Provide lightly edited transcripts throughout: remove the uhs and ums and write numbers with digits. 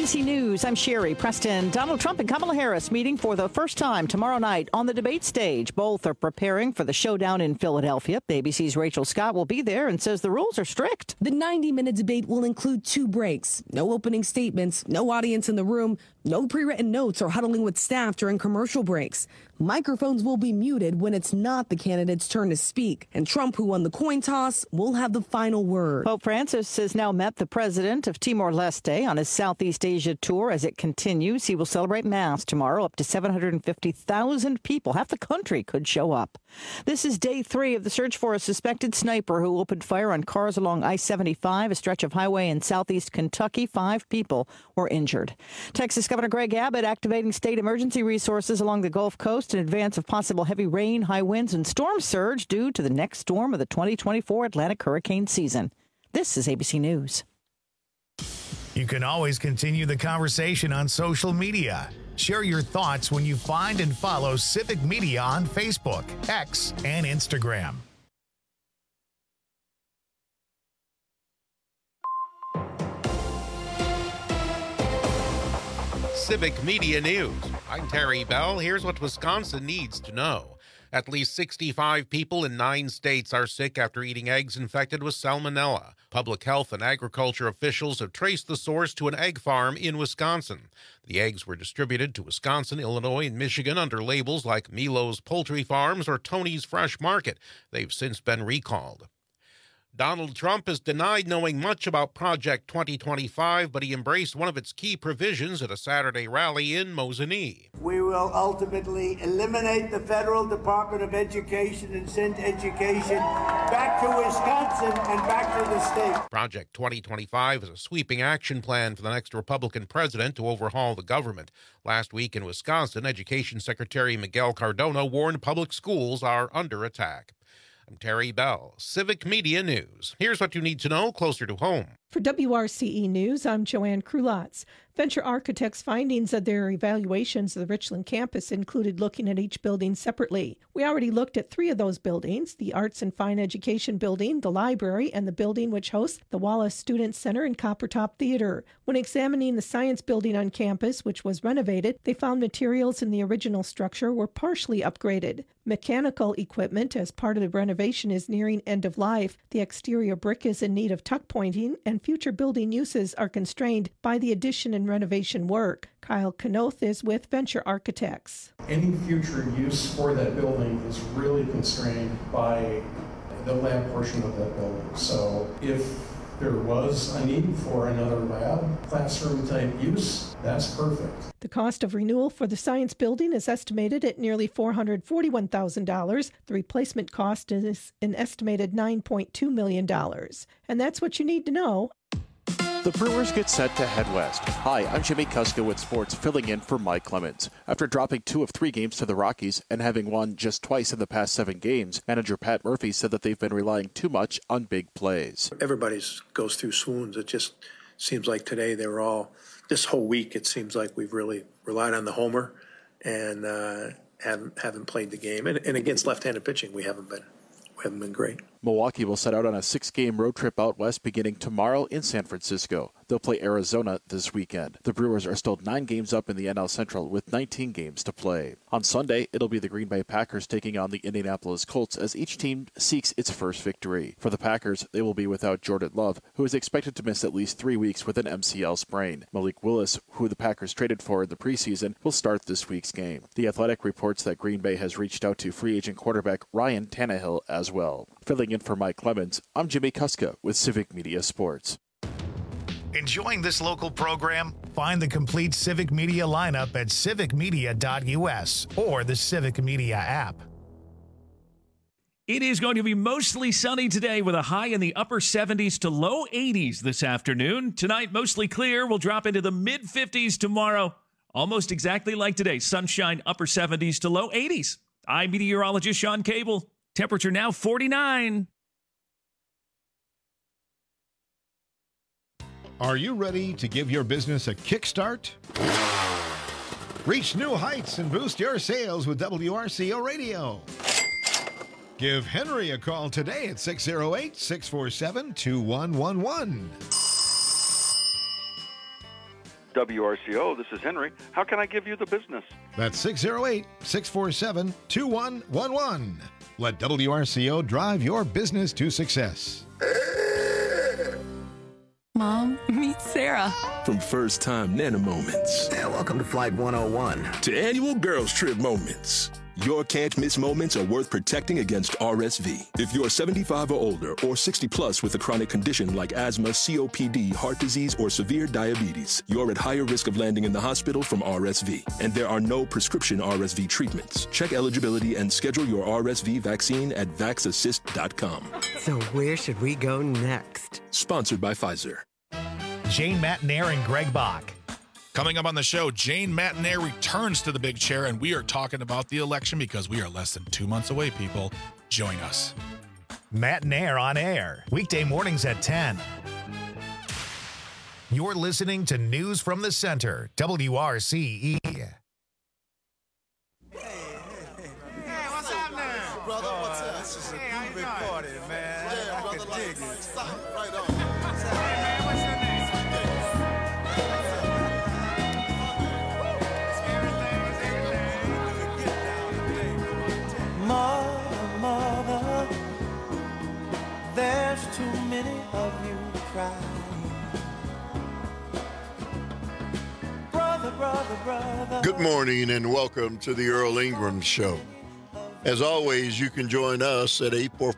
ABC News, I'm Sherry Preston. Donald Trump and Kamala Harris meeting for the first time tomorrow night on the debate stage. Both are preparing for the showdown in Philadelphia. ABC's Rachel Scott will be there and says the rules are strict. The 90-minute debate will include 2 breaks, no opening statements, no audience in the room, no pre-written notes or huddling with staff during commercial breaks. Microphones will be muted when it's not the candidate's turn to speak. And Trump, who won the coin toss, will have the final word. Pope Francis has now met the president of Timor-Leste on his Southeast Asia tour. As it continues, he will celebrate Mass tomorrow. Up to 750,000 people, half the country, could show up. This is day 3 of the search for a suspected sniper who opened fire on cars along I-75, a stretch of highway in southeast Kentucky. 5 people were injured. Texas Governor Greg Abbott activating state emergency resources along the Gulf Coast in advance of possible heavy rain, high winds, and storm surge due to the next storm of the 2024 Atlantic hurricane season. This is ABC News. You can always continue the conversation on social media. Share your thoughts when you find and follow Civic Media on Facebook, X, and Instagram. Civic Media News. I'm Terry Bell. Here's what Wisconsin needs to know. At least 65 people in 9 states are sick after eating eggs infected with salmonella. Public health and agriculture officials have traced the source to an egg farm in Wisconsin. The eggs were distributed to Wisconsin, Illinois, and Michigan under labels like Milo's Poultry Farms or Tony's Fresh Market. They've since been recalled. Donald Trump has denied knowing much about Project 2025, but he embraced one of its key provisions at a Saturday rally in Mosinee. We will ultimately eliminate the Federal Department of Education and send education back to Wisconsin and back to the state. Project 2025 is a sweeping action plan for the next Republican president to overhaul the government. Last week in Wisconsin, Education Secretary Miguel Cardona warned public schools are under attack. I'm Terry Bell, Civic Media News. Here's what you need to know closer to home. For WRCE News, I'm Joanne Krulotz. Venture Architects' findings of their evaluations of the Richland campus included looking at each building separately. We already looked at 3 of those buildings, the Arts and Fine Education Building, the library, and the building which hosts the Wallace Student Center and Coppertop Theater. When examining the Science Building on campus, which was renovated, they found materials in the original structure were partially upgraded. Mechanical equipment as part of the renovation is nearing end of life. The exterior brick is in need of tuck pointing, and future building uses are constrained by the addition and renovation work. Kyle Knoth is with Venture Architects. Any future use for that building is really constrained by the lab portion of that building. So if there was a need for another lab, classroom type use, that's perfect. The cost of renewal for the science building is estimated at nearly $441,000. The replacement cost is an estimated $9.2 million. And that's what you need to know. The Brewers get set to head west. Hi, I'm Jimmy Kuska with sports, filling in for Mike Clemens. After dropping 2 of 3 games to the Rockies and having won just twice in the past 7 games, manager Pat Murphy said that they've been relying too much on big plays. Everybody goes through swoons. It just seems like today they were all, this whole week it seems like we've really relied on the homer and haven't played the game. And against left-handed pitching, we haven't been great. Milwaukee will set out on a 6-game road trip out west beginning tomorrow in San Francisco. They'll play Arizona this weekend. The Brewers are still 9 games up in the NL Central with 19 games to play. On Sunday, it'll be the Green Bay Packers taking on the Indianapolis Colts as each team seeks its first victory. For the Packers, they will be without Jordan Love, who is expected to miss at least 3 weeks with an MCL sprain. Malik Willis, who the Packers traded for in the preseason, will start this week's game. The Athletic reports that Green Bay has reached out to free agent quarterback Ryan Tannehill as well. Filling in for Mike Clemens, I'm Jimmy Kuska with Civic Media Sports. Enjoying this local program? Find the complete Civic Media lineup at civicmedia.us or the Civic Media app. It is going to be mostly sunny today with a high in the upper 70s to low 80s this afternoon. Tonight, mostly clear. We'll drop into the mid-50s tomorrow. Almost exactly like today. Sunshine, upper 70s to low 80s. I'm meteorologist Sean Cable. Temperature now 49. Are you ready to give your business a kickstart? Reach new heights and boost your sales with WRCO Radio. Give Henry a call today at 608-647-2111. WRCO, this is Henry. How can I give you the business? That's 608-647-2111. Let WRCO drive your business to success. Mom, meet Sarah. From first-time Nana moments. Yeah, welcome to Flight 101. To annual girls trip moments. Your can't-miss moments are worth protecting against RSV. If you're 75 or older or 60-plus with a chronic condition like asthma, COPD, heart disease, or severe diabetes, you're at higher risk of landing in the hospital from RSV. And there are no prescription RSV treatments. Check eligibility and schedule your RSV vaccine at vaxassist.com. So where should we go next? Sponsored by Pfizer. Jane Matenaer and Greg Bach. Coming up on the show, Jane Matenaer returns to the big chair, and we are talking about the election because we are less than 2 months away, people. Join us. Matenaer on air, weekday mornings at 10. You're listening to News from the Center, WRCE. Hey, what's up now? Brother, what's up? This is a big party, man. Yeah, I brother, dig it. Stop right on. Hey, man, what's your name? Mother, there's too many of you crying. Brother. Good morning and welcome to the Earl Ingram Show. As always, you can join us at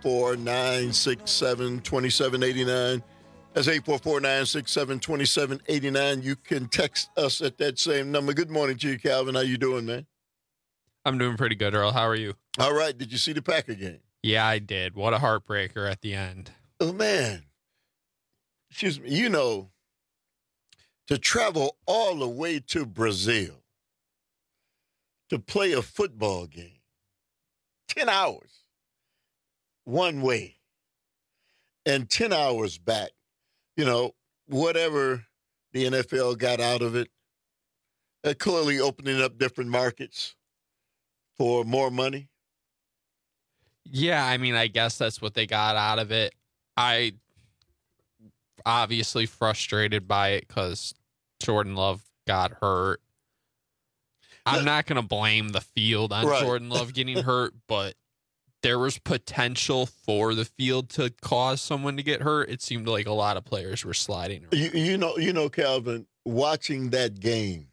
844-967-2789. That's 844-967-2789. You can text us at that same number. Good morning to you, Calvin. How you doing, man? I'm doing pretty good, Earl. How are you? All right. Did you see the Packer game? Yeah, I did. What a heartbreaker at the end. Oh, man. Excuse me. You know, to travel all the way to Brazil to play a football game, 10 hours one way and 10 hours back, you know, whatever the NFL got out of it, clearly opening up different markets for more money. Yeah, I mean, I guess that's what they got out of it. I obviously frustrated by it because Jordan Love got hurt. I'm not going to blame the field on Jordan Love getting hurt, but there was potential for the field to cause someone to get hurt. It seemed like a lot of players were sliding around. You know, Calvin, watching that game,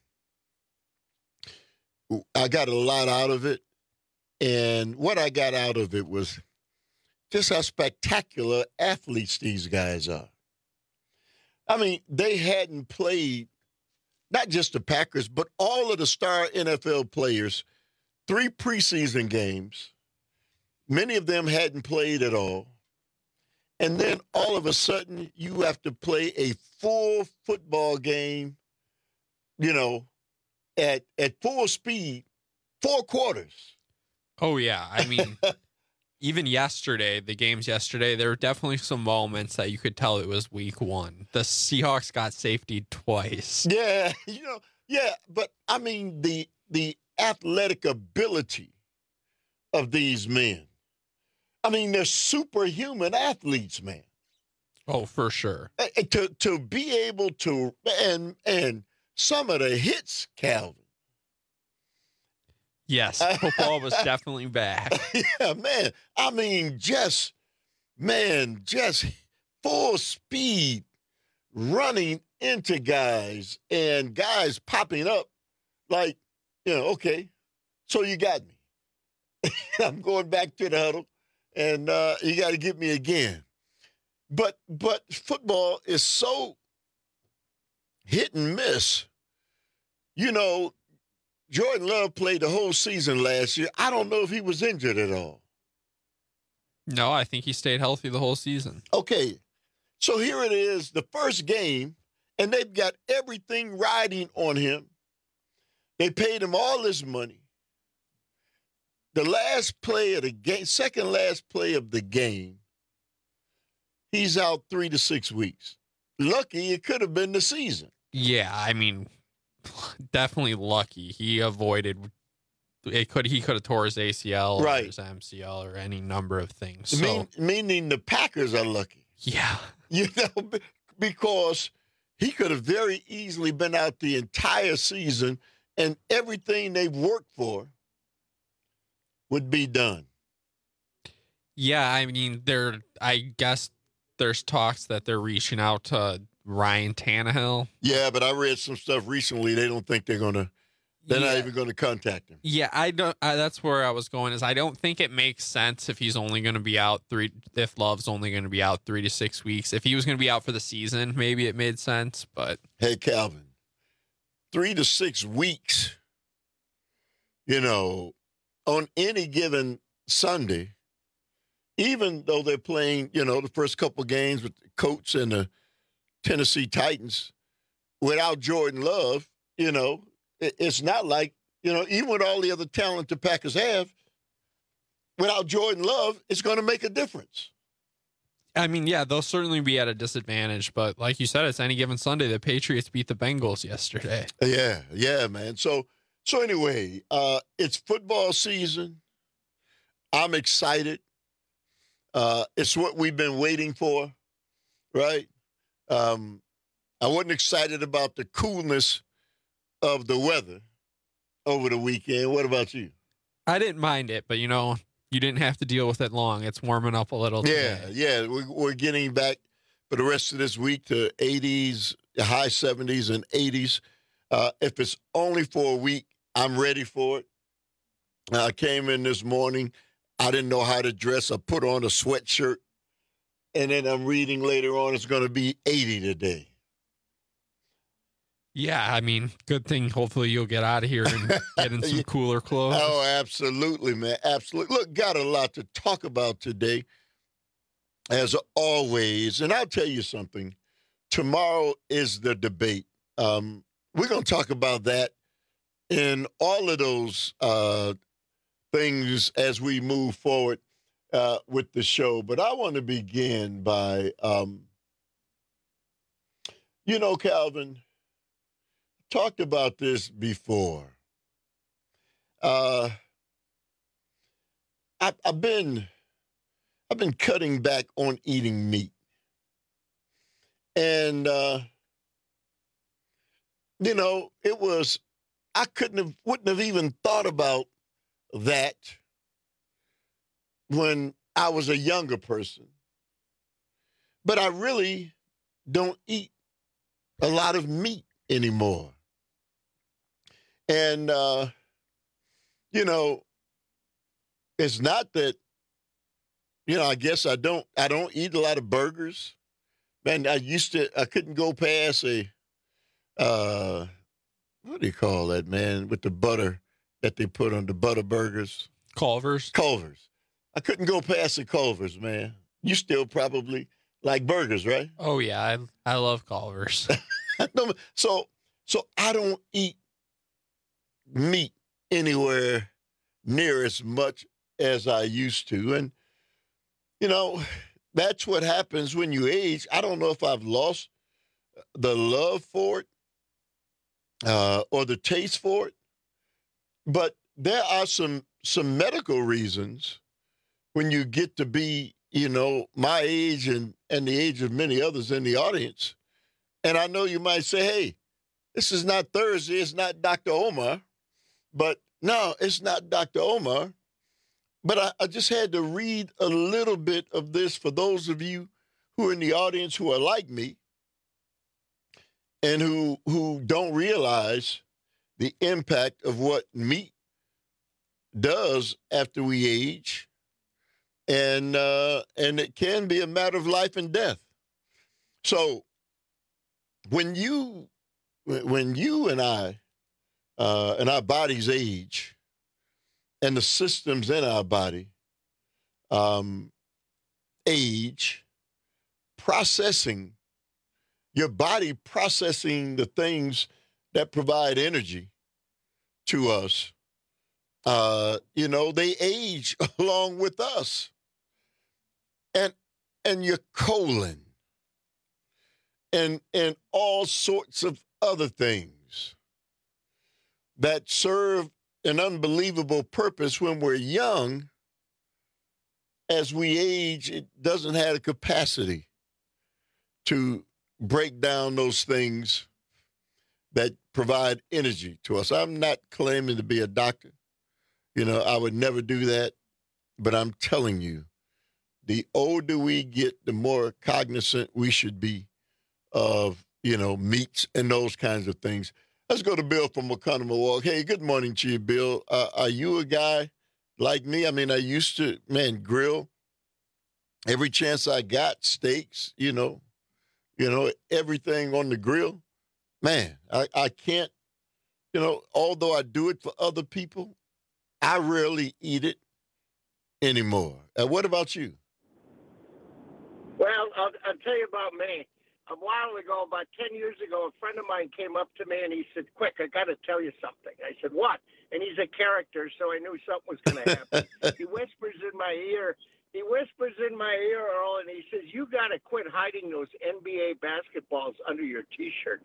I got a lot out of it. And what I got out of it was just how spectacular athletes these guys are. I mean, they hadn't played, not just the Packers, but all of the star NFL players, 3 preseason games. Many of them hadn't played at all. And then all of a sudden, you have to play a full football game, you know, at full speed, 4 quarters. Oh, yeah. I mean, even yesterday, the games yesterday, there were definitely some moments that you could tell it was week 1. The Seahawks got safety twice. Yeah, but I mean, the athletic ability of these men. I mean, they're superhuman athletes, man. Oh, for sure. To be able to, and some of the hits, Calvin. Yes, football was definitely back. Yeah, man. I mean, just full speed running into guys and guys popping up like, you know, okay, so you got me. I'm going back to the huddle, and you got to get me again. But football is so hit and miss. You know, Jordan Love played the whole season last year. I don't know if he was injured at all. No, I think he stayed healthy the whole season. Okay, so here it is, the first game, and they've got everything riding on him. They paid him all this money. The last play of the game, second last play of the game, he's out 3 to 6 weeks. Lucky it could have been the season. Yeah, I mean, definitely lucky. He avoided it. He could have tore his ACL or his MCL or any number of things. So, meaning the Packers are lucky. Yeah. You know, because He could have very easily been out the entire season, and everything they've worked for would be done. Yeah, I mean, I guess there's talks that they're reaching out to Ryan Tannehill. Yeah, but I read some stuff recently. They don't think they're not even going to contact him. Yeah, that's where I was going. Is I don't think it makes sense if he's only going to be out if Love's only going to be out 3 to 6 weeks. If he was going to be out for the season, maybe it made sense. But hey, Calvin, 3 to 6 weeks. On any given Sunday, even though they're playing, the first couple games with the Colts and the Tennessee Titans, without Jordan Love, it's not like, even with all the other talent the Packers have, without Jordan Love, it's going to make a difference. I mean, yeah, they'll certainly be at a disadvantage. But like you said, it's any given Sunday. The Patriots beat the Bengals yesterday. Yeah, man. So anyway, it's football season. I'm excited. It's what we've been waiting for, right? I wasn't excited about the coolness of the weather over the weekend. What about you? I didn't mind it, but you didn't have to deal with it long. It's warming up a little today. Yeah. We're getting back for the rest of this week to 80s, high 70s and 80s. If it's only for a week, I'm ready for it. I came in this morning. I didn't know how to dress. I put on a sweatshirt. And then I'm reading later on it's going to be 80 today. Yeah, I mean, good thing. Hopefully you'll get out of here and get in some cooler clothes. Oh, absolutely, man. Absolutely. Look, got a lot to talk about today, as always. And I'll tell you something. Tomorrow is the debate. We're going to talk about that and all of those things as we move forward with the show. But I want to begin by, Calvin, talked about this before. I've been cutting back on eating meat, and I wouldn't have even thought about that when I was a younger person. But I really don't eat a lot of meat anymore. And, it's not that, I guess I don't eat a lot of burgers. Man, I couldn't go past what do you call that, man, with the butter that they put on the butter burgers? Culver's. I couldn't go past the Culver's, man. You still probably like burgers, right? Oh, yeah. I love Culver's. So I don't eat meat anywhere near as much as I used to. And, that's what happens when you age. I don't know if I've lost the love for it or the taste for it, but there are some medical reasons when you get to be, my age and the age of many others in the audience. And I know you might say, hey, this is not Thursday, it's not Dr. Omar. But no, it's not Dr. Omar. But I just had to read a little bit of this for those of you who are in the audience who are like me and who don't realize the impact of what meat does after we age. And it can be a matter of life and death. So when you and I and our bodies age and the systems in our body age, your body processing the things that provide energy to us, they age along with us. And your colon and all sorts of other things that serve an unbelievable purpose when we're young. As we age, it doesn't have the capacity to break down those things that provide energy to us. I'm not claiming to be a doctor. I would never do that. But I'm telling you, the older we get, the more cognizant we should be of, meats and those kinds of things. Let's go to Bill from Oconomowoc. Hey, good morning to you, Bill. Are you a guy like me? I mean, I used to, grill every chance I got, steaks, everything on the grill. Man, I can't, although I do it for other people, I rarely eat it anymore. What about you? Well, I'll tell you about me. A while ago, about 10 years ago, a friend of mine came up to me and he said, "Quick, I got to tell you something." I said, "What?" And he's a character, so I knew something was going to happen. He whispers in my ear, Earl, and he says, "You got to quit hiding those NBA basketballs under your T-shirt."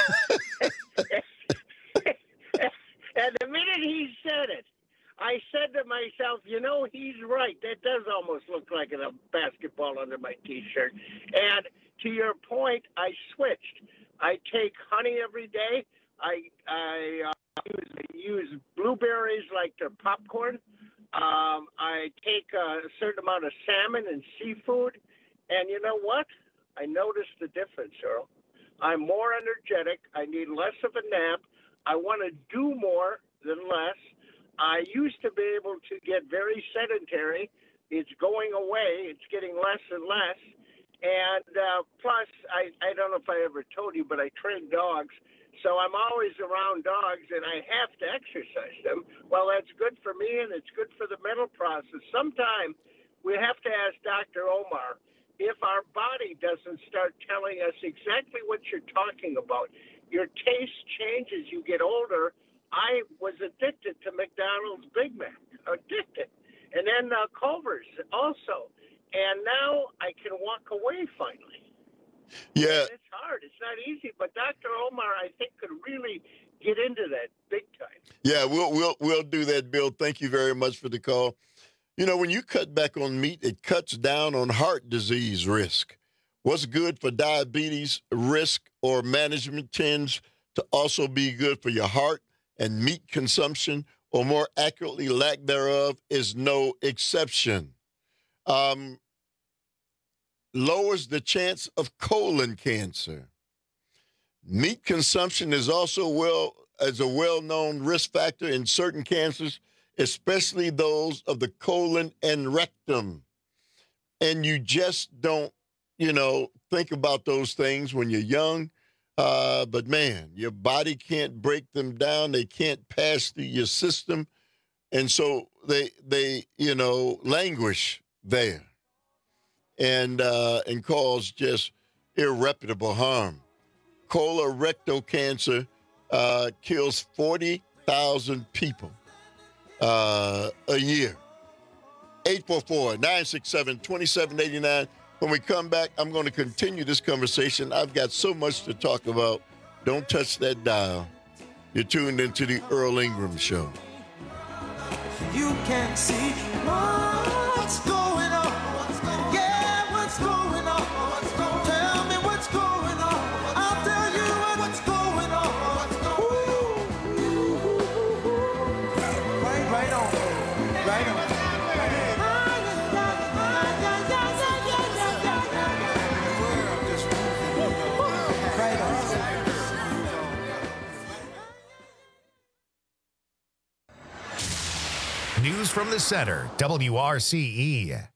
And the minute he said it, I said to myself, he's right. That does almost look like a basketball under my T-shirt. And to your point, I switched. I take honey every day. I use blueberries like they're popcorn. I take a certain amount of salmon and seafood. And you know what? I noticed the difference, Earl. I'm more energetic. I need less of a nap. I want to do more than less. I used to be able to get very sedentary. It's going away. It's getting less and less. And plus, I don't know if I ever told you, but I train dogs. So I'm always around dogs, and I have to exercise them. Well, that's good for me, and it's good for the mental process. Sometime we have to ask Dr. Omar if our body doesn't start telling us exactly what you're talking about. Your taste changes as you get older. I was addicted to McDonald's Big Mac, addicted. And then Culver's also. And now I can walk away finally. Yeah. And it's hard. It's not easy. But Dr. Omar, I think, could really get into that big time. Yeah, we'll do that, Bill. Thank you very much for the call. When you cut back on meat, it cuts down on heart disease risk. What's good for diabetes risk or management tends to also be good for your heart, and meat consumption, or more accurately, lack thereof, is no exception. Lowers the chance of colon cancer. Meat consumption is also a well-known risk factor in certain cancers, especially those of the colon and rectum. And you just don't, think about those things when you're young. But man, your body can't break them down. They can't pass through your system. And so they languish there and cause just irreparable harm. Colorectal cancer kills 40,000 people a year. 844-967-2789. When we come back, I'm going to continue this conversation. I've got so much to talk about. Don't touch that dial. You're tuned into the Earl Ingram Show. You can see what's going on. Yeah, what's going on? Tell me what's going on. I'll tell you what's going on. Right on. Right on. News from the center, WRCE.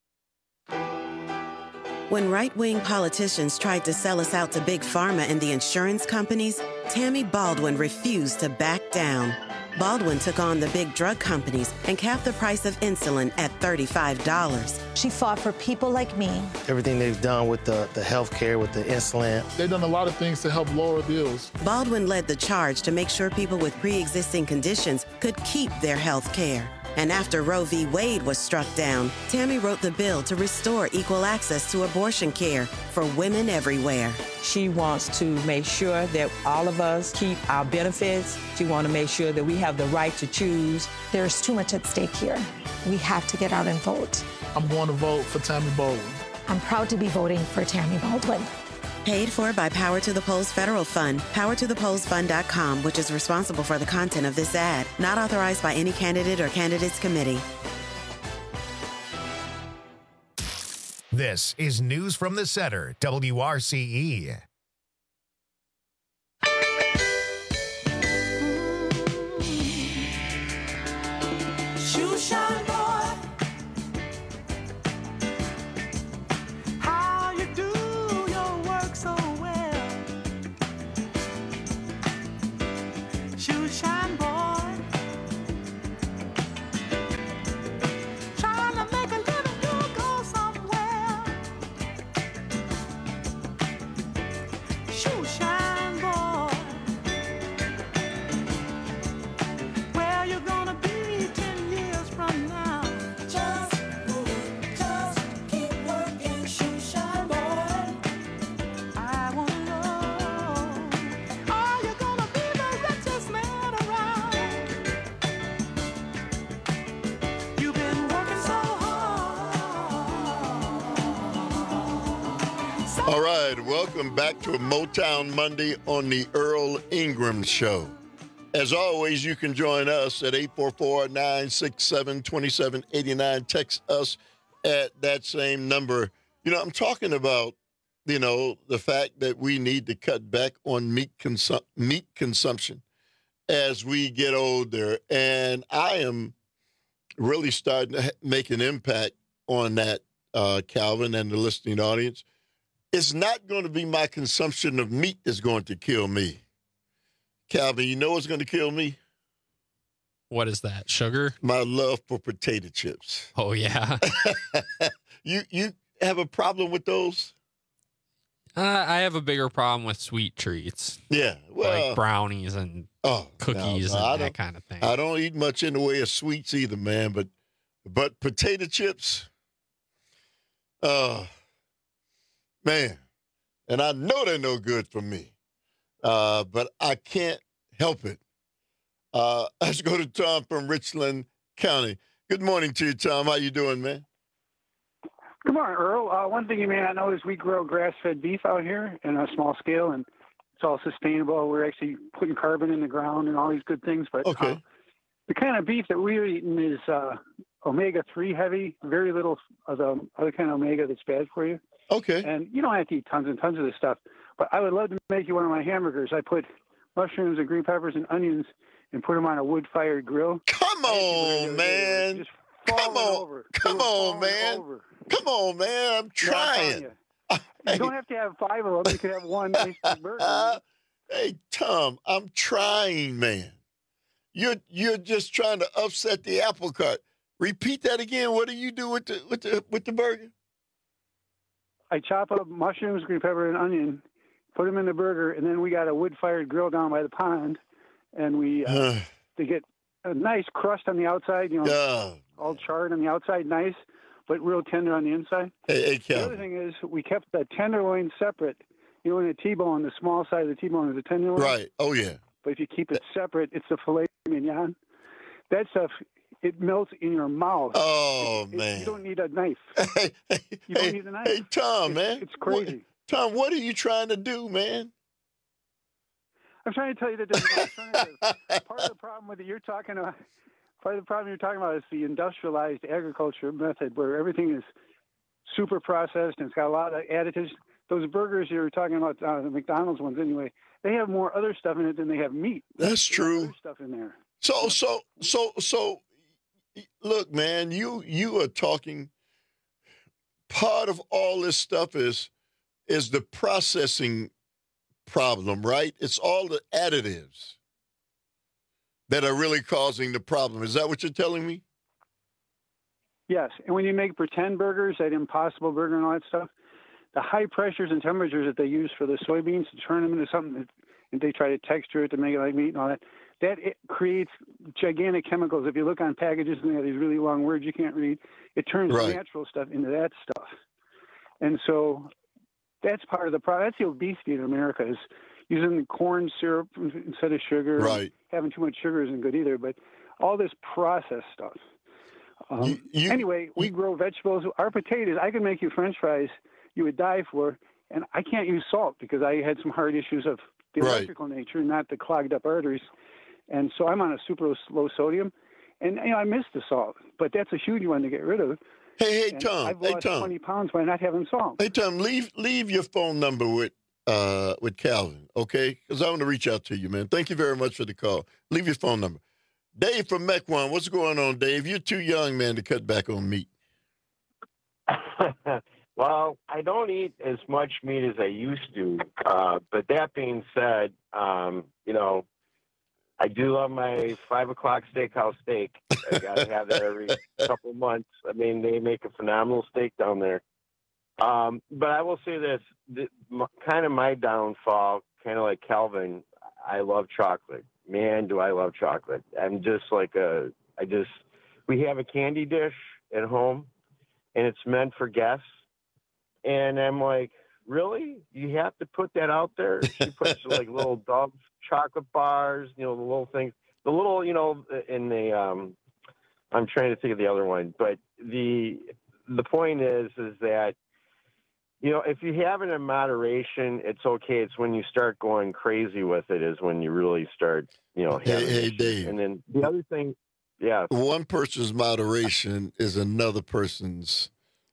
When right-wing politicians tried to sell us out to Big Pharma and the insurance companies, Tammy Baldwin refused to back down. Baldwin took on the big drug companies and capped the price of insulin at $35. She fought for people like me. Everything they've done with the health care, with the insulin. They've done a lot of things to help lower bills. Baldwin led the charge to make sure people with pre-existing conditions could keep their health care. And after Roe v. Wade was struck down, Tammy wrote the bill to restore equal access to abortion care for women everywhere. She wants to make sure that all of us keep our benefits. She wants to make sure that we have the right to choose. There's too much at stake here. We have to get out and vote. I'm going to vote for Tammy Baldwin. I'm proud to be voting for Tammy Baldwin. Paid for by Power to the Polls Federal Fund, powertothepollsfund.com, which is responsible for the content of this ad. Not authorized by any candidate or candidates committee. This is News from the Center, WRCE. Shoe shine boy, how you do your work so well. Shoe shine boy, trying to make a living, you go somewhere. Shoe shine boy, where you gonna be 10 years from now? Just keep working, shoe shine boy. I wanna know, are you gonna be the richest man around? You've been working so hard. All right, welcome back to a Motown Monday on the Earl Ingram Show. As always, you can join us at 844-967-2789. Text us at that same number. You know, I'm talking about, the fact that we need to cut back on meat consumption as we get older. And I am really starting to make an impact on that, Calvin, and the listening audience. It's not going to be my consumption of meat that's going to kill me. Calvin, you know what's going to kill me? What is that? Sugar? My love for potato chips. Oh, yeah. You have a problem with those? I have a bigger problem with sweet treats. Yeah. Well, like brownies and cookies and that kind of thing. I don't eat much in the way of sweets either, man. But potato chips, man. And I know they're no good for me. But I can't help it. Let's go to Tom from Richland County. Good morning to you, Tom. How you doing, man? Good morning, Earl. One thing you may not know is we grow grass-fed beef out here in a small scale, and it's all sustainable. We're actually putting carbon in the ground and all these good things. But the kind of beef that we're eating is omega-3 heavy, very little of the other kind of omega that's bad for you. Okay. And you don't have to eat tons and tons of this stuff. But I would love to make you one of my hamburgers. I put mushrooms and green peppers and onions and put them on a wood-fired grill. Come on, man. Come on. Come on, man. Come on, man. I'm trying. You don't have to have 5 of them. You could have one nice big burger. Hey, Tom, I'm trying, man. You're just trying to upset the apple cart. Repeat that again. What do you do with the burger? I chop up mushrooms, green pepper, and onion, put them in the burger, and then we got a wood-fired grill down by the pond, and we to get a nice crust on the outside, all charred on the outside, nice, but real tender on the inside. Hey, the other thing is we kept the tenderloin separate. In a T-bone, the small side of the T-bone is a tenderloin. Right. Oh, yeah. But if you keep it separate, it's the filet mignon. That stuff, it melts in your mouth. Oh, man. You don't need a knife. You don't need a knife. Hey, Tom, man. It's crazy. Tom, what are you trying to do, man? I'm trying to tell you that there's an alternative. Part of the problem with it you're talking about is the industrialized agriculture method where everything is super processed and it's got a lot of additives. Those burgers you're talking about, the McDonald's ones anyway, they have more other stuff in it than they have meat. That's true. Other stuff in there. So look, man, you are talking. Part of all this stuff is the processing problem, right? It's all the additives that are really causing the problem. Is that what you're telling me? Yes. And when you make pretend burgers, that Impossible Burger and all that stuff, the high pressures and temperatures that they use for the soybeans to turn them into something, and they try to texture it to make it like meat and all that, it creates gigantic chemicals. If you look on packages and they have these really long words you can't read, it turns natural stuff into that stuff. And so that's part of the problem. That's the obesity in America, is using corn syrup instead of sugar. Right. Having too much sugar isn't good either, but all this processed stuff. Anyway, we grow vegetables. Our potatoes, I can make you French fries you would die for, And I can't use salt because I had some heart issues of the electrical nature, not the clogged up arteries. And so I'm on a super low sodium. And, I miss the salt, but that's a huge one to get rid of. Hey, and Tom. I've lost 20 pounds by not having salt. Hey, Tom, leave your phone number with Calvin, okay? Because I want to reach out to you, man. Thank you very much for the call. Leave your phone number. Dave from Mequon, what's going on, Dave? You're too young, man, to cut back on meat. Well, I don't eat as much meat as I used to. But that being said, I do love my 5 o'clock steakhouse steak. I got to have that every couple of months. I mean, they make a phenomenal steak down there. But I will say this, kind of my downfall, kind of like Calvin, I love chocolate. Man, do I love chocolate. I'm just like we have a candy dish at home, and it's meant for guests. And I'm like, really? You have to put that out there? She puts like little Dove chocolate bars, the little things, in the, I'm trying to think of the other one, but the point is that, if you have it in moderation, it's okay. It's when you start going crazy with it is when you really start, Hey, Dave. And then the other thing, yeah. One person's moderation is another person's,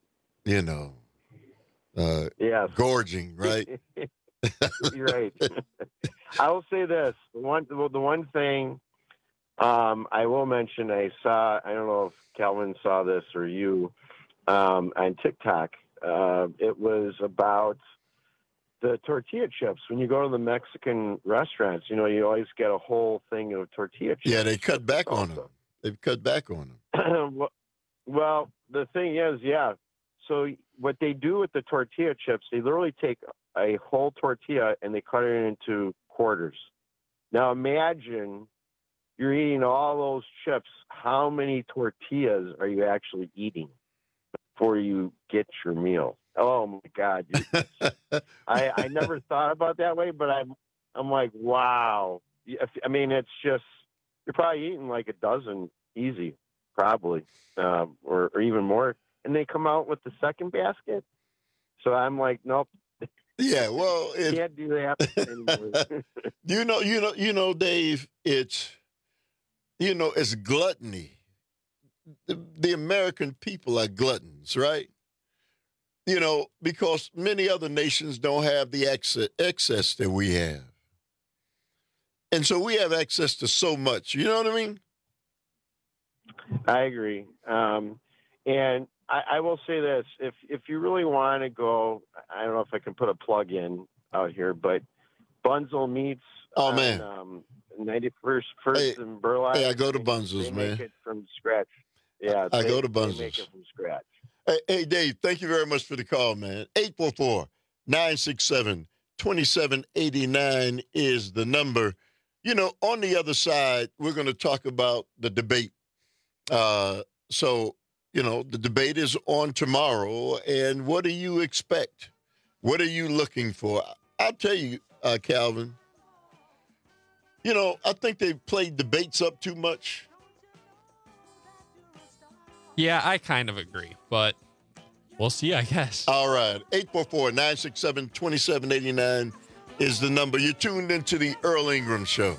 gorging, right? You're right. I will say this: the one thing I will mention, I don't know if Calvin saw this or you on TikTok. It was about the tortilla chips. When you go to the Mexican restaurants, you always get a whole thing of tortilla chips. Yeah, they cut back on them. They've cut back on them. Well, the thing is, yeah. So what they do with the tortilla chips, they literally take a whole tortilla and they cut it into quarters. Now imagine you're eating all those chips. How many tortillas are you actually eating before you get your meal? Oh my God. I never thought about that way, but I'm like, wow. I mean, it's just, you're probably eating like a dozen easy, probably, or even more. And they come out with the second basket. So I'm like, nope. Yeah, well, can't do that anymore. Dave, it's gluttony. The American people are gluttons, right? Because many other nations don't have the excess that we have. And so we have access to so much. You know what I mean? I agree. And I will say this, if you really want to go, I don't know if I can put a plug in out here, but Bunzel Meats on 91st and Burleigh. Hey, I go to Bunzel's, they man. Make it from scratch. Yeah, I go to Bunzel's. They make it from scratch. Hey, Dave, thank you very much for the call, man. 844-967-2789 is the number. On the other side, we're going to talk about the debate. The debate is on tomorrow, and what do you expect? What are you looking for? I'll tell you, Calvin, I think they've played debates up too much. Yeah, I kind of agree, but we'll see, I guess. All right. 844-967-2789 is the number. You're tuned into the Earl Ingram Show.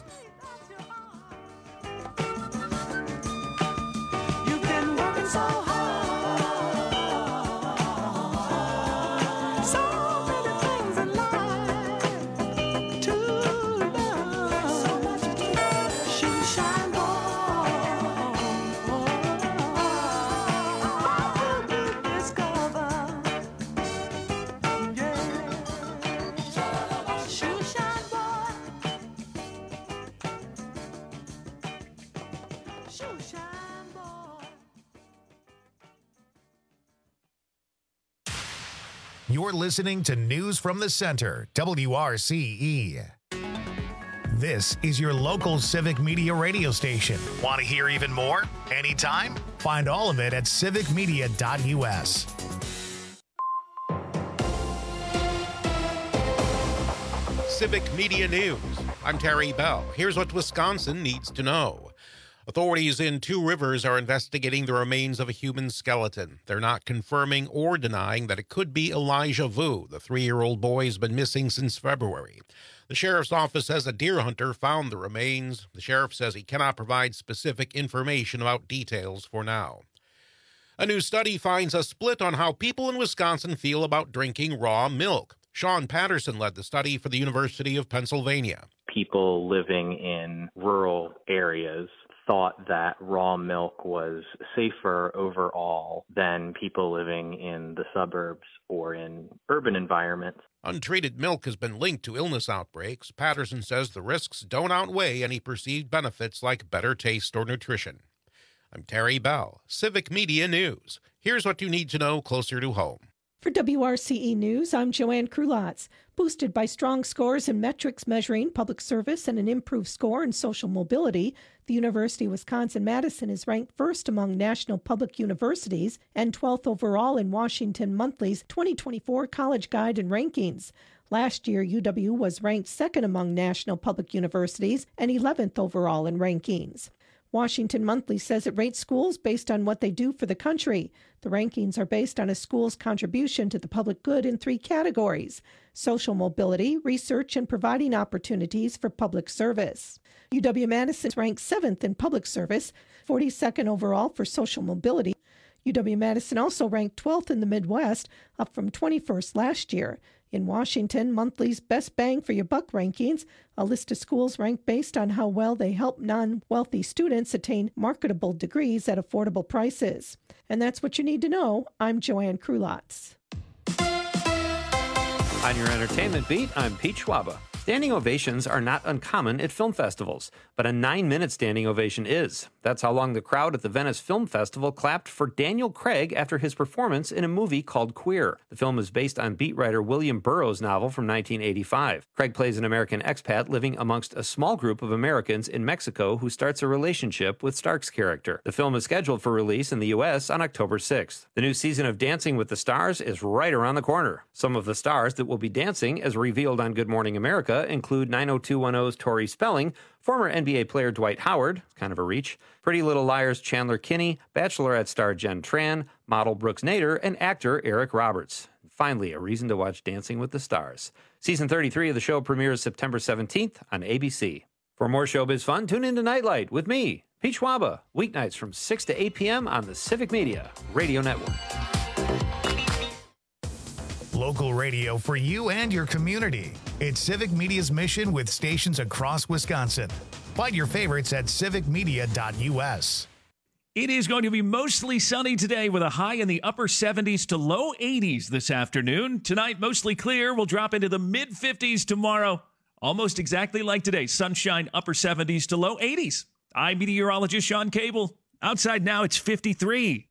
You're listening to News from the Center, WRCE. This is your local civic media radio station. Want to hear even more? Anytime? Find all of it at civicmedia.us. Civic Media News. I'm Terry Bell. Here's what Wisconsin needs to know. Authorities in Two Rivers are investigating the remains of a human skeleton. They're not confirming or denying that it could be Elijah Vu. The 3-year-old boy has been missing since February. The sheriff's office says a deer hunter found the remains. The sheriff says he cannot provide specific information about details for now. A new study finds a split on how people in Wisconsin feel about drinking raw milk. Sean Patterson led the study for the University of Pennsylvania. People living in rural areas thought that raw milk was safer overall than people living in the suburbs or in urban environments. Untreated milk has been linked to illness outbreaks. Patterson says the risks don't outweigh any perceived benefits like better taste or nutrition. I'm Terry Bell, Civic Media News. Here's what you need to know closer to home. For WRCE News, I'm Joanne Krulotz. Boosted by strong scores and metrics measuring public service and an improved score in social mobility, the University of Wisconsin-Madison is ranked first among national public universities and 12th overall in Washington Monthly's 2024 College Guide and Rankings. Last year, UW was ranked second among national public universities and 11th overall in rankings. Washington Monthly says it rates schools based on what they do for the country. The rankings are based on a school's contribution to the public good in 3 categories: social mobility, research, and providing opportunities for public service. UW-Madison is ranked 7th in public service, 42nd overall for social mobility. UW-Madison also ranked 12th in the Midwest, up from 21st last year. In Washington Monthly's Best Bang for Your Buck rankings, a list of schools ranked based on how well they help non-wealthy students attain marketable degrees at affordable prices. And that's what you need to know. I'm Joanne Krulotz. On your entertainment beat, I'm Pete Schwaba. Standing ovations are not uncommon at film festivals, but a 9-minute standing ovation is. That's how long the crowd at the Venice Film Festival clapped for Daniel Craig after his performance in a movie called Queer. The film is based on beat writer William Burroughs' novel from 1985. Craig plays an American expat living amongst a small group of Americans in Mexico who starts a relationship with Stark's character. The film is scheduled for release in the U.S. on October 6th. The new season of Dancing with the Stars is right around the corner. Some of the stars that will be dancing, as revealed on Good Morning America, include 90210's Tori Spelling, former NBA player Dwight Howard, kind of a reach, Pretty Little Liars' Chandler Kinney, Bachelorette star Jen Tran, model Brooks Nader, and actor Eric Roberts. Finally, a reason to watch Dancing with the Stars. Season 33 of the show premieres September 17th on ABC. For more showbiz fun, tune in to Nightlight with me, Pete Schwaba, weeknights from 6 to 8 p.m. on the Civic Media Radio Network. Local radio for you and your community. It's Civic Media's mission with stations across Wisconsin. Find your favorites at civicmedia.us. It is going to be mostly sunny today with a high in the upper 70s to low 80s this afternoon. Tonight, mostly clear. We'll drop into the mid-50s tomorrow. Almost exactly like today. Sunshine, upper 70s to low 80s. I'm meteorologist Sean Cable. Outside now, it's 53.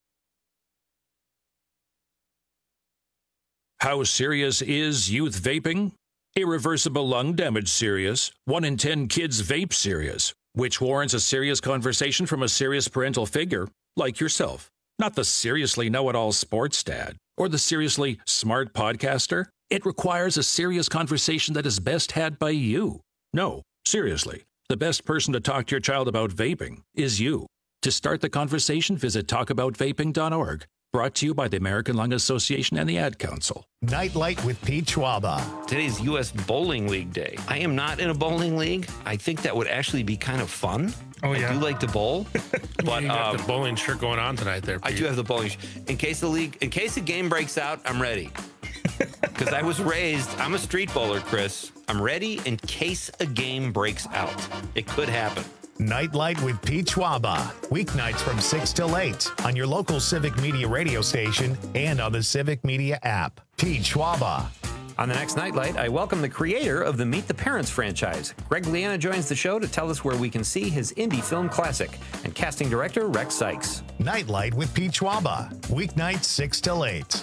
How serious is youth vaping? Irreversible lung damage serious. 1 in 10 kids vape serious, which warrants a serious conversation from a serious parental figure like yourself. Not the seriously know-it-all sports dad or the seriously smart podcaster. It requires a serious conversation that is best had by you. No, seriously, the best person to talk to your child about vaping is you. To start the conversation, visit talkaboutvaping.org. Brought to you by the American Lung Association and the Ad Council. Nightlight with Pete Schwaba. Today's U.S. Bowling League Day. I am not in a bowling league. I think that would actually be kind of fun. Oh, yeah. I do like to bowl. But you got the bowling shirt going on tonight there, Pete. I do have the bowling shirt. In case the game breaks out, I'm ready. Because I was raised, I'm a street bowler, Chris. I'm ready in case a game breaks out. It could happen. Nightlight with Pete Schwaba. Weeknights from 6 till 8 on your local Civic Media radio station and on the Civic Media app. Pete Schwaba. On the next Nightlight, I welcome the creator of the Meet the Parents franchise. Greg Liana joins the show to tell us where we can see his indie film classic, and casting director Rex Sykes. Nightlight with Pete Schwaba. Weeknights 6 till 8.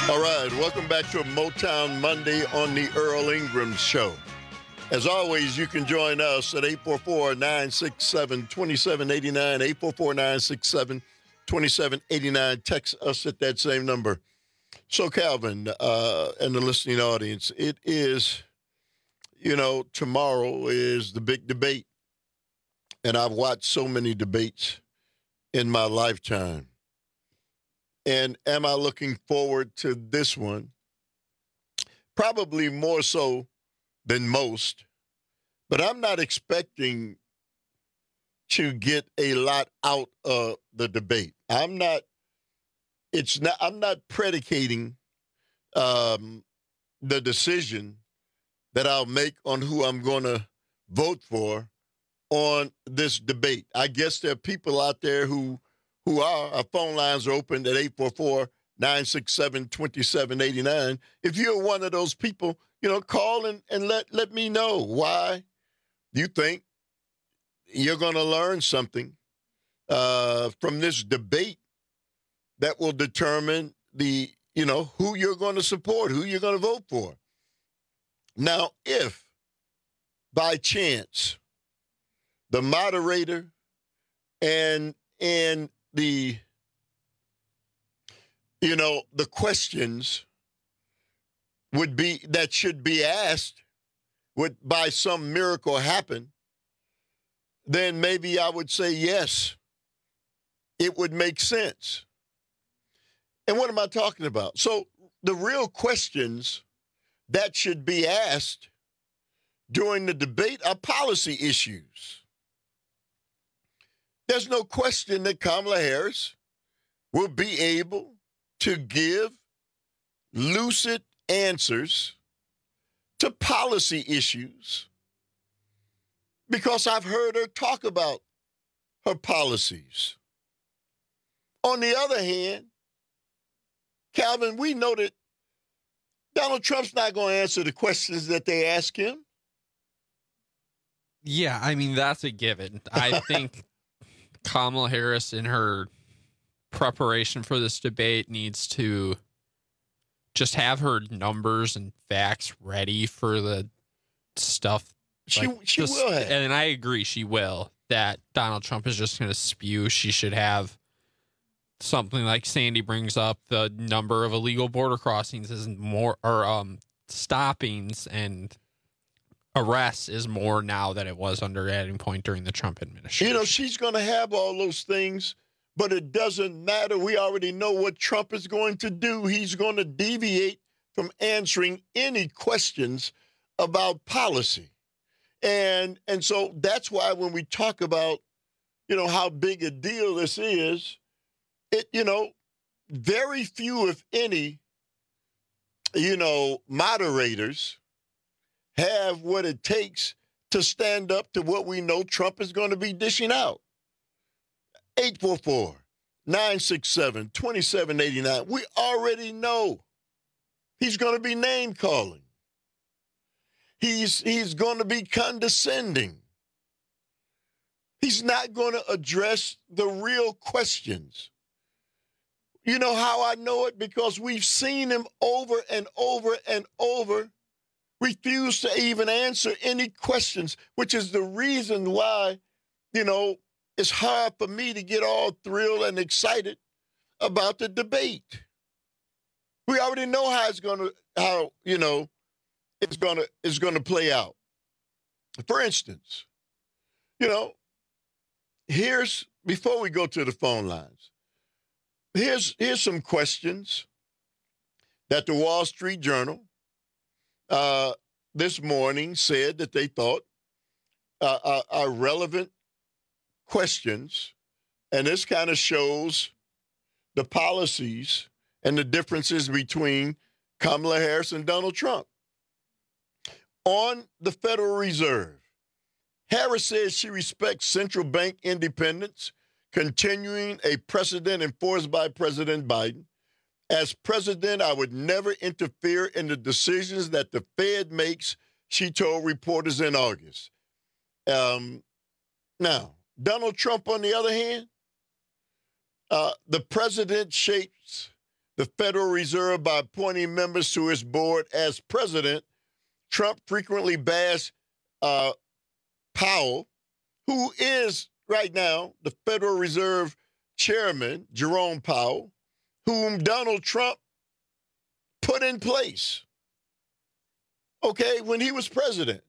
All right, welcome back to a Motown Monday on the Earl Ingram Show. As always, you can join us at 844-967-2789, 844-967-2789. Text us at that same number. So, Calvin, and the listening audience, it is, tomorrow is the big debate. And I've watched so many debates in my lifetime. And am I looking forward to this one? Probably more so than most. But I'm not expecting to get a lot out of the debate. I'm not predicating the decision that I'll make on who I'm going to vote for on this debate. I guess there are people out there who are. Our phone lines are open at 844-967-2789. If you're one of those people, call and let me know why you think you're going to learn something from this debate that will determine who you're going to support, who you're going to vote for. Now, if by chance the moderator and the questions that should be asked would by some miracle happen, then maybe I would say yes, it would make sense. And what am I talking about? So the real questions that should be asked during the debate are policy issues. There's no question that Kamala Harris will be able to give lucid answers to policy issues because I've heard her talk about her policies. On the other hand, Calvin, we know that Donald Trump's not going to answer the questions that they ask him. Yeah, I mean, that's a given. I think Kamala Harris, in her preparation for this debate, needs to just have her numbers and facts ready for the stuff. She will have. And I agree, she will, that Donald Trump is just going to spew. She should have something like Sandy brings up, the number of illegal border crossings is more, or stoppings and arrests is more now than it was under Adding Point during the Trump administration. She's going to have all those things, but it doesn't matter. We already know what Trump is going to do. He's going to deviate from answering any questions about policy. And so that's why when we talk about, how big a deal this is, very few, if any, moderators have what it takes to stand up to what we know Trump is going to be dishing out. 844-967-2789. We already know he's going to be name calling. He's going to be condescending. He's not going to address the real questions. You know how I know it? Because we've seen him over and over and over refuse to even answer any questions, which is the reason why, it's hard for me to get all thrilled and excited about the debate. We already know how it's going to play out. For instance, before we go to the phone lines, here's some questions that the Wall Street Journal this morning said that they thought are relevant questions, and this kind of shows the policies and the differences between Kamala Harris and Donald Trump. On the Federal Reserve, Harris says she respects central bank independence, continuing a precedent enforced by President Biden. As president, I would never interfere in the decisions that the Fed makes, she told reporters in August. Now, Donald Trump, on the other hand, the president shapes the the Federal Reserve by appointing members to its board as president, Trump frequently bashed Powell, who is right now the Federal Reserve chairman, Jerome Powell, whom Donald Trump put in place, okay, when he was president.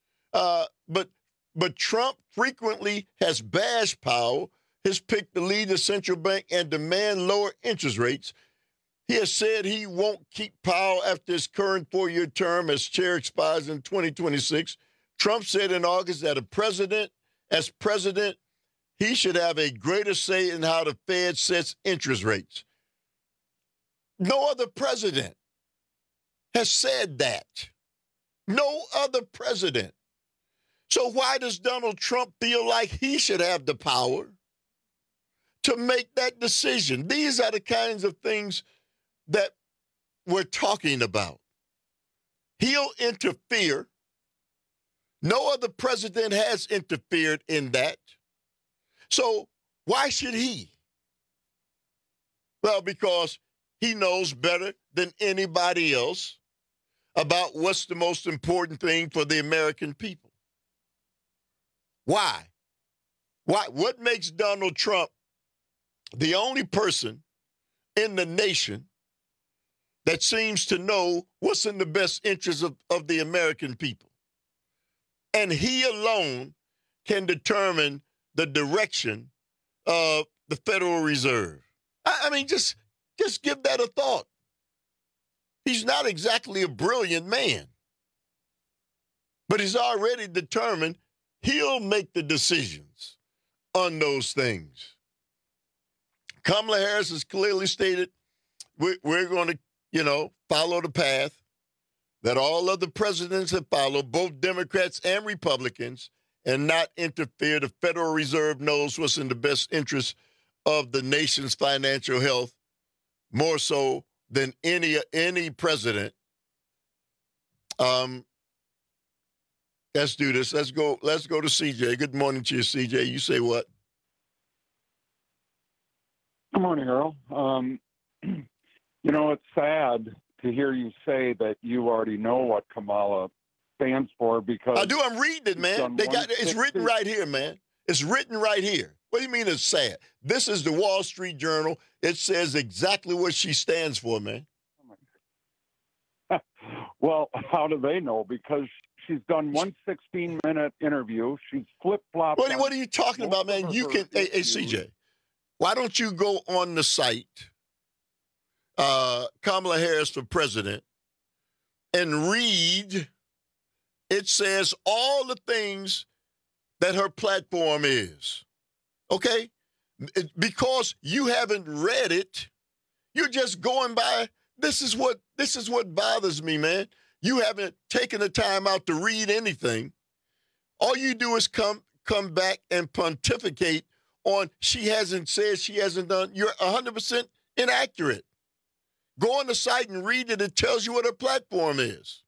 But Trump frequently has bashed Powell, his pick to lead the central bank and demand lower interest rates. He has said he won't keep Powell after his current 4-year term as chair expires in 2026. Trump said in August that as president, he should have a greater say in how the Fed sets interest rates. No other president has said that. No other president. So why does Donald Trump feel like he should have the power to make that decision? These are the kinds of things that we're talking about. He'll interfere. No other president has interfered in that. So why should he? Well, because he knows better than anybody else about what's the most important thing for the American people. Why? What makes Donald Trump the only person in the nation that seems to know what's in the best interest of the American people? And he alone can determine the direction of the Federal Reserve. I mean, just give that a thought. He's not exactly a brilliant man, but he's already determined he'll make the decisions on those things. Kamala Harris has clearly stated we're going to, follow the path that all other presidents have followed, both Democrats and Republicans, and not interfere. The Federal Reserve knows what's in the best interest of the nation's financial health, more so than any president. Let's do this. Let's go to CJ. Good morning to you, CJ. You say what? Good morning, Earl. It's sad to hear you say that you already know what Kamala stands for because I do. I'm reading it, man. It's written right here, man. It's written right here. What do you mean it's sad? This is the Wall Street Journal. It says exactly what she stands for, man. Well, how do they know? Because she's done one 16-minute interview. She's flip-flopped. What are you talking about, man? You can, hey, CJ, why don't you go on the site, Kamala Harris for president, and read, it says all the things that her platform is, okay? Because you haven't read it, you're just going by, this is what bothers me, man. You haven't taken the time out to read anything. All you do is come back and pontificate on she hasn't said, she hasn't done. You're 100% inaccurate. Go on the site and read it. It tells you what her platform is.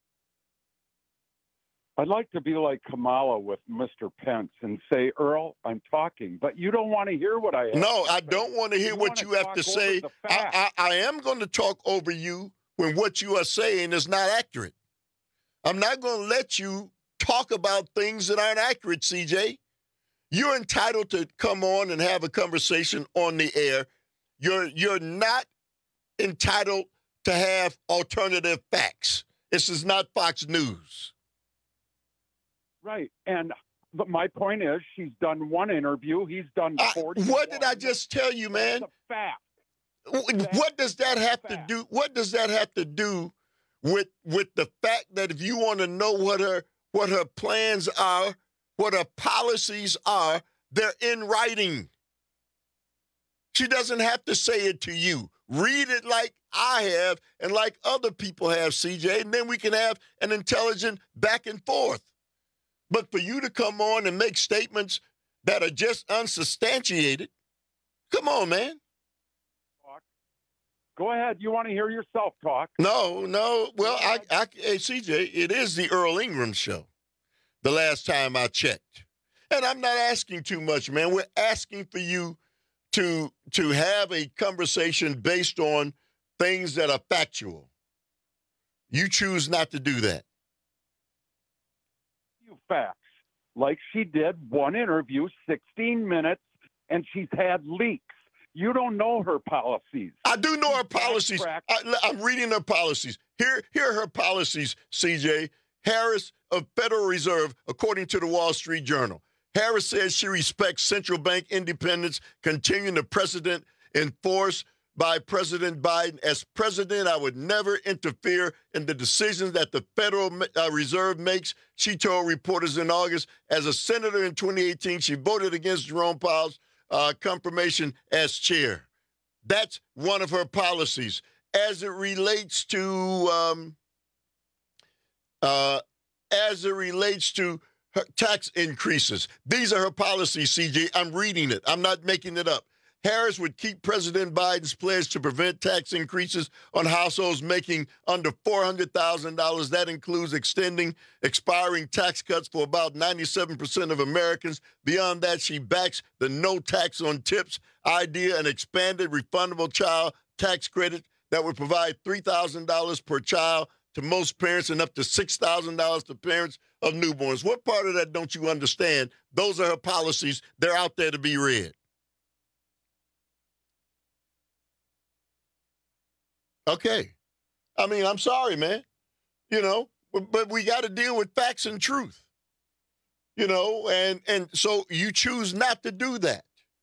I'd like to be like Kamala with Mr. Pence and say, Earl, I'm talking, but you don't want to hear what I have. No, I don't want to hear what you have to say. I am going to talk over you when what you are saying is not accurate. I'm not going to let you talk about things that aren't accurate, CJ. You're entitled to come on and have a conversation on the air. You're not entitled to have alternative facts. This is not Fox News. Right. But my point is, she's done one interview. He's done 40. What did I just tell you, man? That's a fact. What does that have to do? What does that have to do with the fact that if you want to know what her plans are, what her policies are, they're in writing. She doesn't have to say it to you. Read it like I have and like other people have, CJ, and then we can have an intelligent back and forth. But for you to come on and make statements that are just unsubstantiated, come on, man. Go ahead. You want to hear yourself talk? No. Well, hey, CJ, it is the Earl Ingram Show. The last time I checked. And I'm not asking too much, man. We're asking for you to have a conversation based on things that are factual. You choose not to do that. Facts. Like she did one interview, 16 minutes, and she's had leaks. You don't know her policies. I do know her policies. I'm reading her policies. Here are her policies, CJ. Harris of Federal Reserve, according to the Wall Street Journal. Harris says she respects central bank independence, continuing the precedent enforced by President Biden. As president, I would never interfere in the decisions that the Federal Reserve makes, she told reporters in August. As a senator in 2018, she voted against Jerome Powell's confirmation as chair. That's one of her policies. As it relates to her tax increases, these are her policies, CJ. I'm reading it. I'm not making it up. Harris would keep President Biden's pledge to prevent tax increases on households making under $400,000. That includes extending expiring tax cuts for about 97% of Americans. Beyond that, she backs the no tax on tips idea, an expanded refundable child tax credit that would provide $3,000 per child to most parents and up to $6,000 to parents of newborns. What part of that don't you understand? Those are her policies. They're out there to be read. Okay. I mean, I'm sorry, man. You know, but we got to deal with facts and truth. You know, and so you choose not to do that.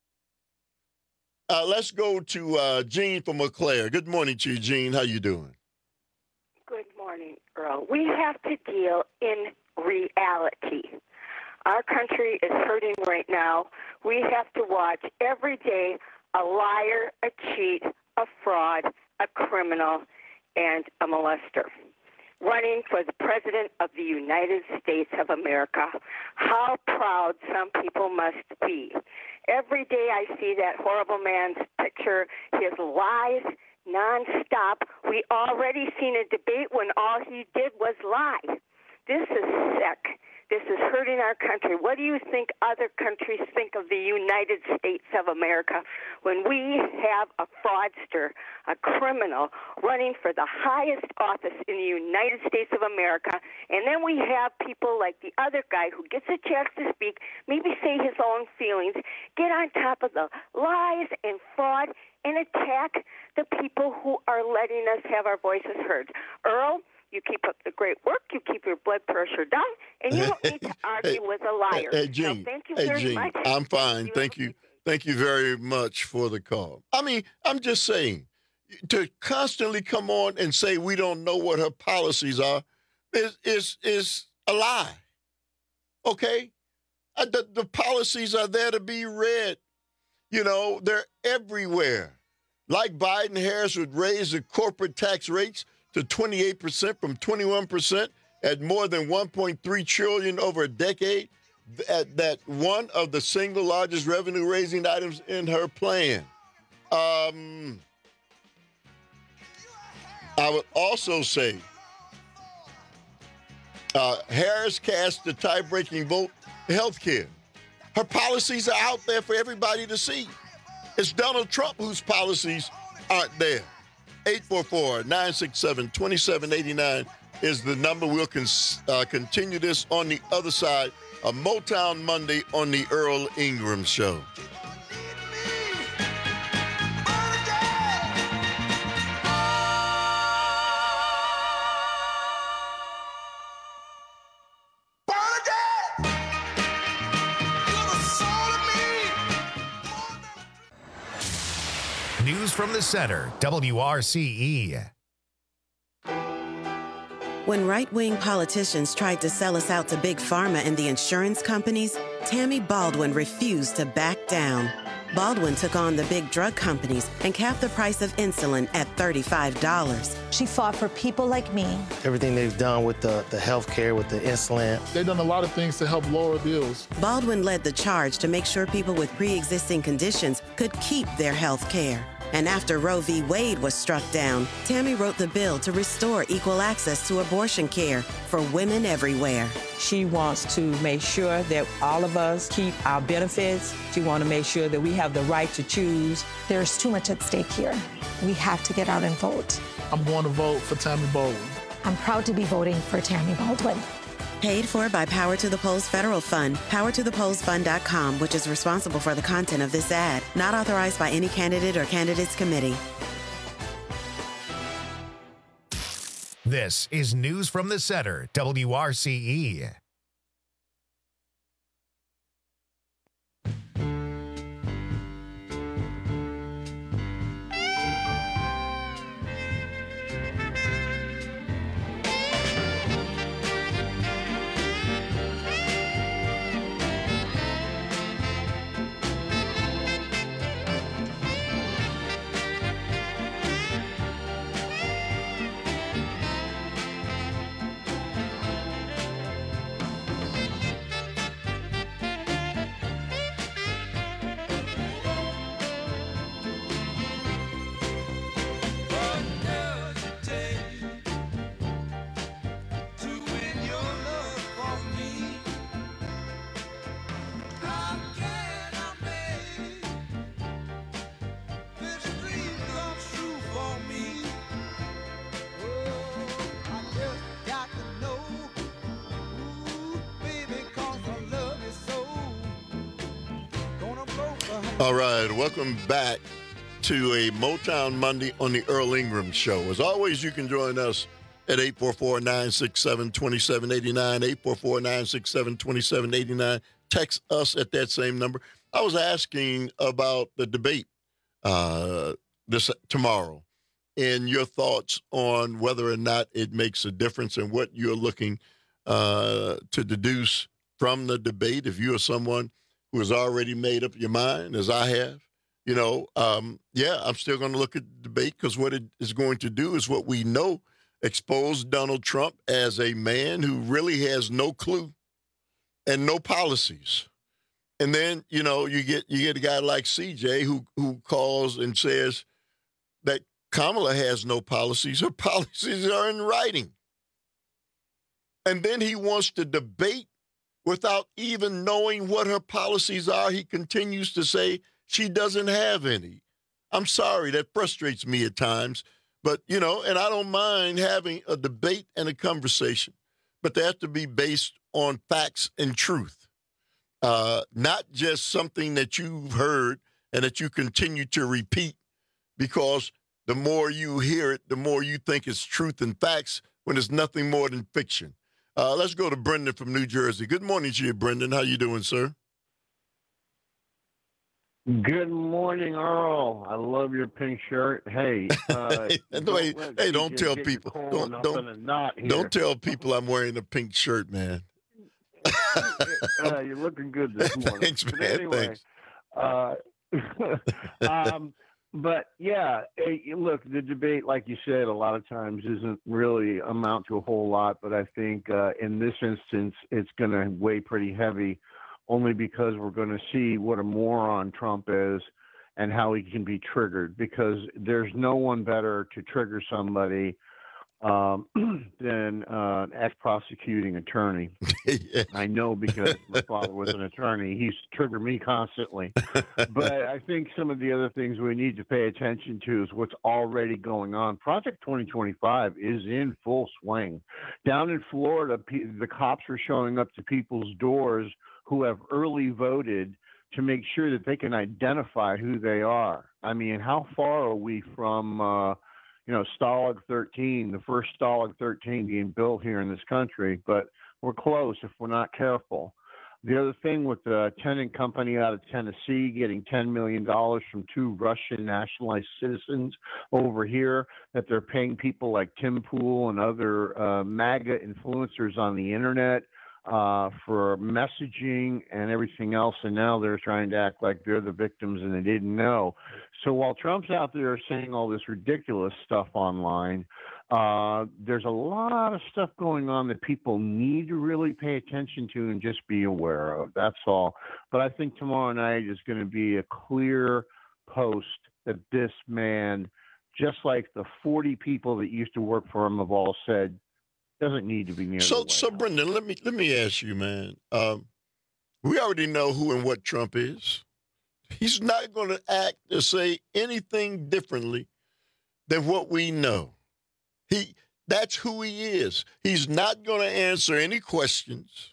Let's go to Jean from Eau Claire. Good morning to you, Jean. How you doing? Good morning, Earl. We have to deal in reality. Our country is hurting right now. We have to watch every day a liar, a cheat, a fraud, a criminal, and a molester running for the President of the United States of America. How proud some people must be. Every day I see that horrible man's picture, his lies nonstop. We already seen a debate when all he did was lie. This is sick. This is hurting our country. What do you think other countries think of the United States of America when we have a fraudster, a criminal, running for the highest office in the United States of America, and then we have people like the other guy who gets a chance to speak, maybe say his own feelings, get on top of the lies and fraud, and attack the people who are letting us have our voices heard. Earl, you keep up the great work. You keep your blood pressure down, and you don't need to argue with a liar. Hey, Jean. So thank you very much. I'm fine. Thank you. Thank you very much for the call. I mean, I'm just saying, to constantly come on and say we don't know what her policies are is a lie. Okay? The policies are there to be read. You know, they're everywhere. Like Biden, Harris would raise the corporate tax rates to 28% from 21% at more than $1.3 trillion over a decade. That one of the single largest revenue-raising items in her plan. I would also say Harris cast the tie-breaking vote for health care. Her policies are out there for everybody to see. It's Donald Trump whose policies aren't there. 844-967-2789 is the number. We'll continue this on the other side of Motown Monday on the Earl Ingram Show. News from the center, WRCE. When right-wing politicians tried to sell us out to Big Pharma and the insurance companies, Tammy Baldwin refused to back down. Baldwin took on the big drug companies and capped the price of insulin at $35. She fought for people like me. Everything they've done with the health care, with the insulin. They've done a lot of things to help lower bills. Baldwin led the charge to make sure people with pre-existing conditions could keep their health care. And after Roe v. Wade was struck down, Tammy wrote the bill to restore equal access to abortion care for women everywhere. She wants to make sure that all of us keep our benefits. She wants to make sure that we have the right to choose. There's too much at stake here. we have to get out and vote. I'm going to vote for Tammy Baldwin. I'm proud to be voting for Tammy Baldwin. Paid for by Power to the Polls Federal Fund, powertothepollsfund.com, which is responsible for the content of this ad. Not authorized by any candidate or candidates committee. This is News from the Center, WRCE. All right, welcome back to a Motown Monday on the Earl Ingram Show. As always, you can join us at 844-967-2789, 844-967-2789. Text us at that same number. I was asking about the debate this tomorrow and your thoughts on whether or not it makes a difference and what you're looking to deduce from the debate. If you are someone who has already made up your mind, as I have, I'm still going to look at the debate because what it is going to do is what we know, expose Donald Trump as a man who really has no clue and no policies. And then, you get a guy like CJ who calls and says that Kamala has no policies. Her policies are in writing. And then he wants to debate without even knowing what her policies are. He continues to say she doesn't have any. I'm sorry, that frustrates me at times. But, and I don't mind having a debate and a conversation, but they have to be based on facts and truth, not just something that you've heard and that you continue to repeat, because the more you hear it, the more you think it's truth and facts when it's nothing more than fiction. Let's go to Brendan from New Jersey. Good morning to you, Brendan. How you doing, sir? Good morning, Earl. I love your pink shirt. Hey, don't tell people. Don't tell people I'm wearing a pink shirt, man. You're looking good this morning. Thanks, man. But anyway, Thanks. But yeah, look, the debate, like you said, a lot of times isn't really amount to a whole lot. But I think in this instance, it's going to weigh pretty heavy, only because we're going to see what a moron Trump is and how he can be triggered. Because there's no one better to trigger somebody than an ex-prosecuting attorney. Yeah. I know because my father was an attorney. He used to trigger me constantly. But I think some of the other things we need to pay attention to is what's already going on. Project 2025 is in full swing. Down in Florida, the cops are showing up to people's doors who have early voted to make sure that they can identify who they are. I mean, how far are we from Stalag 13, the first Stalag 13 being built here in this country? But we're close if we're not careful. The other thing with the tenant company out of Tennessee getting $10 million from two Russian nationalized citizens over here, that they're paying people like Tim Pool and other MAGA influencers on the internet for messaging and everything else, and now they're trying to act like they're the victims and they didn't know. So while Trump's out there saying all this ridiculous stuff online, there's a lot of stuff going on that people need to really pay attention to and just be aware of. That's all. But I think tomorrow night is going to be a clear post that this man, just like the 40 people that used to work for him have all said, doesn't need to be near. So Brendan, let me ask you, man. We already know who and what Trump is. He's not going to act or say anything differently than what we know. That's who he is. He's not going to answer any questions.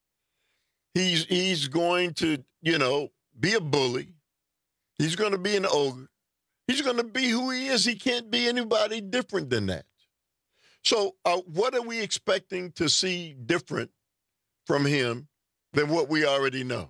He's going to, be a bully. He's going to be an ogre. He's going to be who he is. He can't be anybody different than that. So what are we expecting to see different from him than what we already know?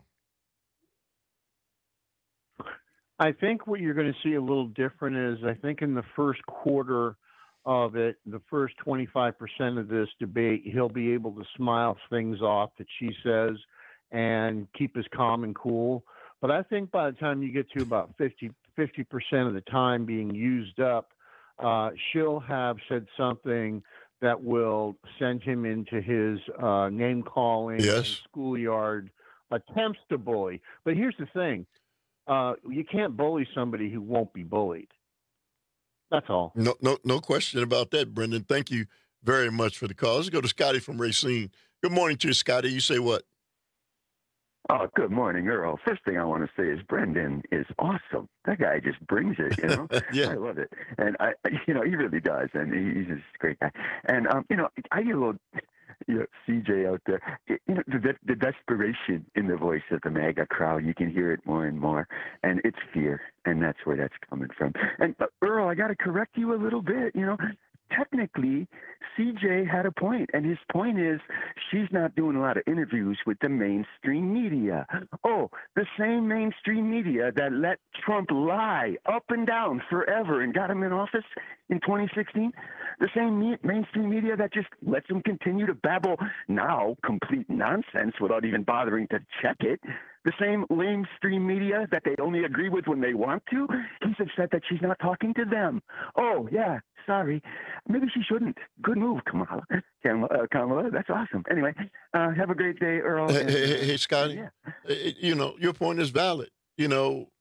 I think what you're going to see a little different is, I think in the first quarter of it, the first 25% of this debate, he'll be able to smile things off that she says and keep his calm and cool. But I think by the time you get to about 50% of the time being used up, she'll have said something that will send him into his name-calling and schoolyard attempts to bully. But here's the thing. You can't bully somebody who won't be bullied. That's all. No question about that, Brendan. Thank you very much for the call. Let's go to Scotty from Racine. Good morning to you, Scotty. You say what? Oh, good morning, Earl. First thing I want to say is Brendan is awesome. That guy just brings it, Yeah. I love it. And he really does. And he's just a great guy. And, I get a little, CJ out there, the desperation in the voice of the MAGA crowd, you can hear it more and more. And it's fear. And that's where that's coming from. And Earl, I got to correct you a little bit, Technically, CJ had a point, and his point is she's not doing a lot of interviews with the mainstream media. Oh, the same mainstream media that let Trump lie up and down forever and got him in office in 2016. The same mainstream media that just lets him continue to babble now complete nonsense without even bothering to check it. The same mainstream media that they only agree with when they want to. He's upset that she's not talking to them. Oh, yeah, sorry. Maybe she shouldn't. Good move, Kamala. That's awesome. Anyway, have a great day, Earl. Hey, Scotty, your point is valid. Look,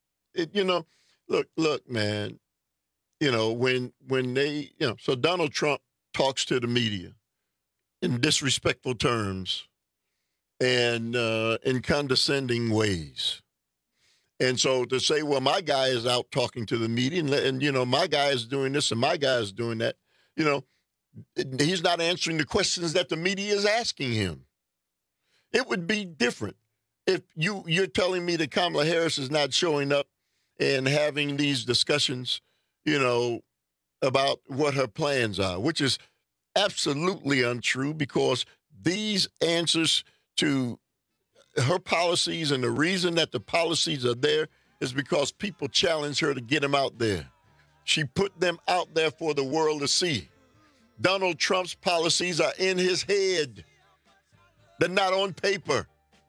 man, when they, so Donald Trump talks to the media in disrespectful terms and in condescending ways. And so to say, well, my guy is out talking to the media and my guy is doing this and my guy is doing that, he's not answering the questions that the media is asking him. It would be different if you're telling me that Kamala Harris is not showing up and having these discussions, about what her plans are, which is absolutely untrue because these answers to her policies and the reason that the policies are there is because people challenge her to get them out there. She put them out there for the world to see. Donald Trump's policies are in his head. They're not on paper.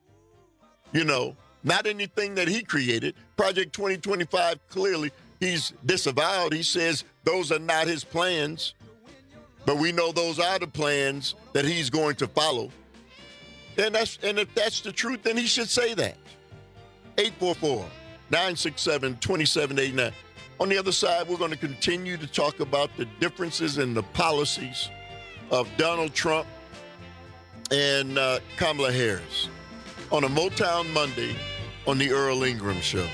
Not anything that he created. Project 2025, clearly, he's disavowed. He says those are not his plans. But we know those are the plans that he's going to follow. And if that's the truth, then he should say that. 844-967-2789. On the other side, we're going to continue to talk about the differences in the policies of Donald Trump and Kamala Harris on a Motown Monday on the Earl Ingram Show.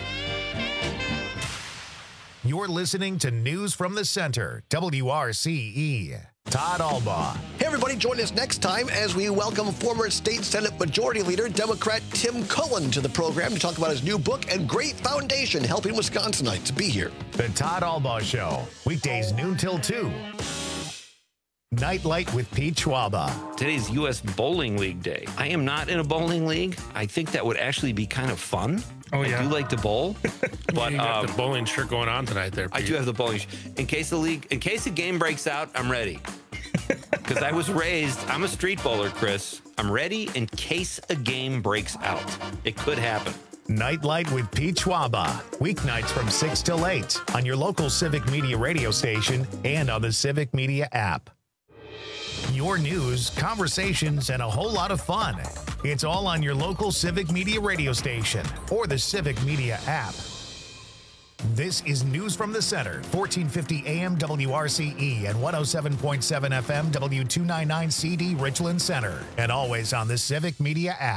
You're listening to News from the Center, WRCE. Todd Albaugh. Hey, everybody, join us next time as we welcome former State Senate Majority Leader, Democrat Tim Cullen, to the program to talk about his new book and great foundation helping Wisconsinites. Be here. The Todd Albaugh Show, weekdays noon till 2. Nightlight with Pete Schwaba. Today's U.S. Bowling League Day. I am not in a bowling league. I think that would actually be kind of fun. Oh, yeah. I do like to bowl. But you got the bowling shirt going on tonight there, Pete. I do have the bowling in case the game breaks out, I'm ready. Because I was raised, I'm a street bowler, Chris. I'm ready in case a game breaks out. It could happen. Nightlight with Pete Schwaba. Weeknights from 6 till 8 on your local Civic Media radio station and on the Civic Media app. Your news, conversations, and a whole lot of fun. It's all on your local Civic Media radio station or the Civic Media app. This is News from the Center, 1450 AM WRCE and 107.7 FM W299CD Richland Center, and always on the Civic Media app.